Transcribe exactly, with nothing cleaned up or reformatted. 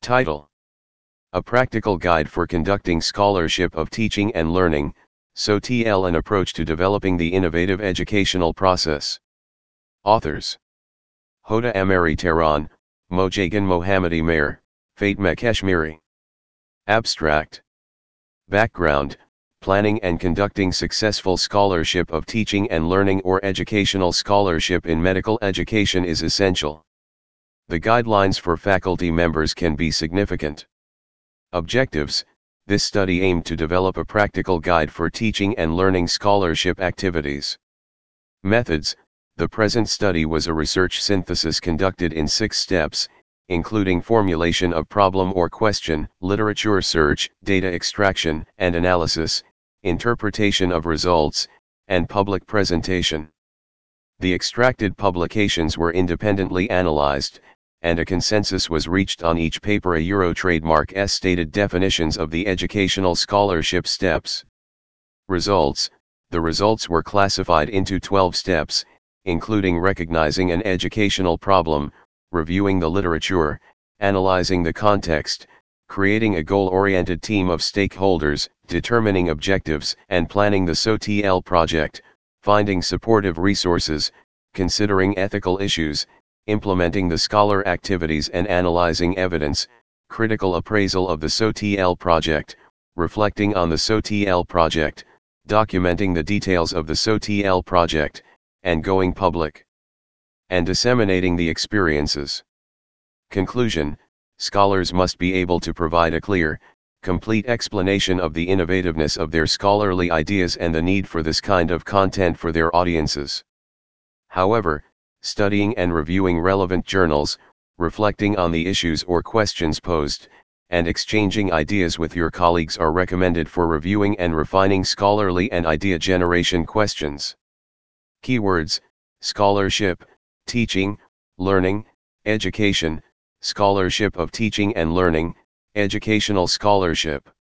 Title: A Practical Guide for Conducting Scholarship of Teaching and Learning, S O T L, an Approach to Developing the Innovative Educational Process. Authors: Hoda Ameri Tehran, Mojagan Mohammadi Meher, Fatma Kashmiri. Abstract. Background: Planning and conducting successful scholarship of teaching and learning or educational scholarship in medical education is essential. The guidelines for faculty members can be significant. Objectives: This study aimed to develop a practical guide for teaching and learning scholarship activities. Methods: The present study was a research synthesis conducted in six steps, including formulation of problem or question, literature search, data extraction and analysis, interpretation of results, and public presentation. The extracted publications were independently analyzed, and a consensus was reached on each paper. A Euro trademark S stated definitions of the educational scholarship steps. Results: The results were classified into twelve steps, including recognizing an educational problem, reviewing the literature, analyzing the context, creating a goal-oriented team of stakeholders, determining objectives and planning the S O T L project, finding supportive resources, considering ethical issues, implementing the scholar activities and analyzing evidence, critical appraisal of the S O T L project, reflecting on the S O T L project, documenting the details of the S O T L project, and going public, and disseminating the experiences. Conclusion: Scholars must be able to provide a clear, complete explanation of the innovativeness of their scholarly ideas and the need for this kind of content for their audiences. However, studying and reviewing relevant journals, reflecting on the issues or questions posed, and exchanging ideas with your colleagues are recommended for reviewing and refining scholarly and idea generation questions. Keywords: scholarship, teaching, learning, education, scholarship of teaching and learning, educational scholarship.